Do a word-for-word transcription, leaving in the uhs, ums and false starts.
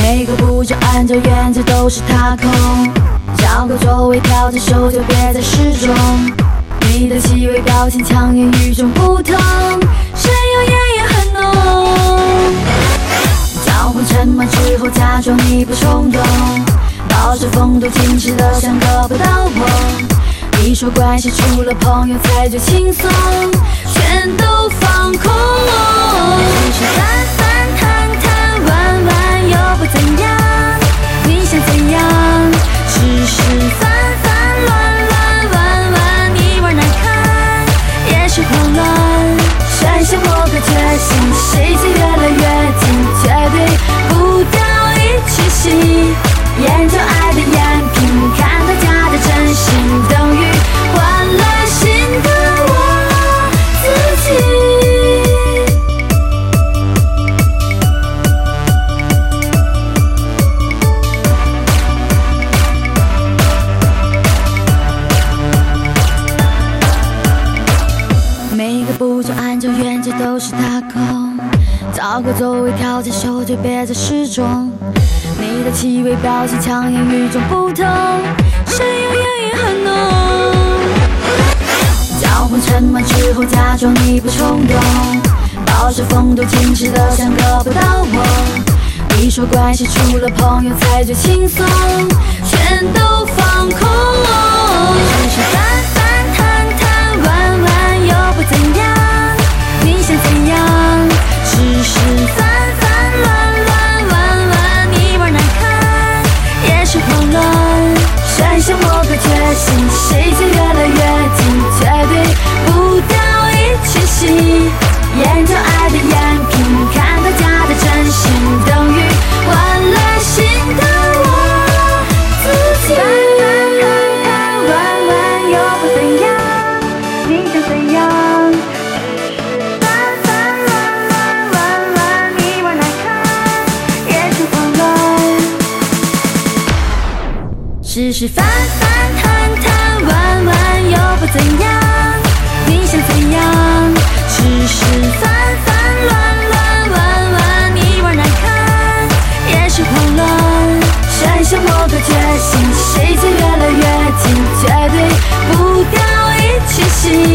每个步骤按照原则都是踏空，找个座位靠着手就别再失重。你的气味表情强烈与众不同，声优烟也很浓。交换沉默之后假装你不冲动，保持风度矜持的像个不到我。你说关系除了朋友才最轻松，全都放空。只是反反弹弹弯弯又不怎样，你想怎样？只是反反乱乱弯弯，你玩难看也是慌乱。闪现我个决心，谁先越来越近，绝对不掉一起戏。研究爱的赝品，看到假的真心，等于换了新的我自己。每个步骤按照原则都是踏空，找个座位靠着手就别再失重。你的气味表情强烈与众不同，声优烟也很浓。交换沉默之后假装你不冲动，保持风度矜持的像个不到我。你说关系除了朋友才最轻松，全都放空。只是反反弹弹弯弯又不怎样，你想怎样？只是反反乱乱弯弯，你玩难看也是慌乱。闪现我个决心，谁先越来越近，绝对不掉一起戏。研究爱的赝品，看到假的真心，等于换了新的我自己。反反弯弯又不怎样，你想怎样？只是反反乱乱弯弯，你玩难看也是慌乱。只是反反弹弹弯弯又不怎样，你想怎样？只是反反乱乱弯弯，你玩难看也是慌乱。闪现我个决心，谁先越来越近，绝对不掉一起戏。